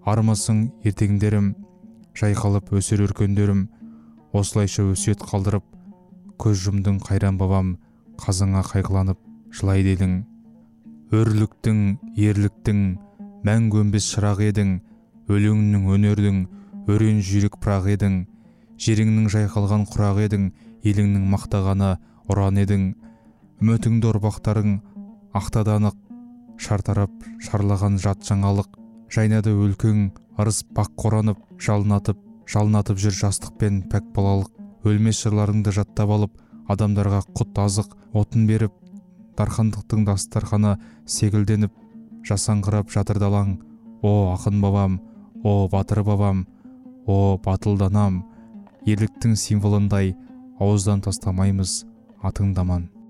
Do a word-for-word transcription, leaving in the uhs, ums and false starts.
армысың ертеңдерім, жайқалып өсер өркендерім. Осылайша өсиет қалдырып, көз жұмдың қайран бабам, қазыңа қайғыланып жылайды едің. Өрліктің, ерліктің, мәңгі өнбес шырақ едің, өлеңнің, өнердің, өрен жүйрік пырақ едің. Жеріңнің жайқалған құрақ едің, еліңнің мақтағаны ұран едің. Үмітіңді ұрпақтарың ақтаданық, шартарап шарлаған жат жаңалық. Жайнады өлкең ырыс бақ қоранып, жалынатып, жалынатып жүр жастықпен пәк балалық. Өлмес жырларыңды жаттап алып, адамдарға құт азық отын беріп, дархандықтың дастарханы секілденіп, жасаңғырап жатыр далаң. О ақын бабам, о батыр бабам, о батыл данам, ерліктің символындай ауыздан тастамаймыз атыңды аман.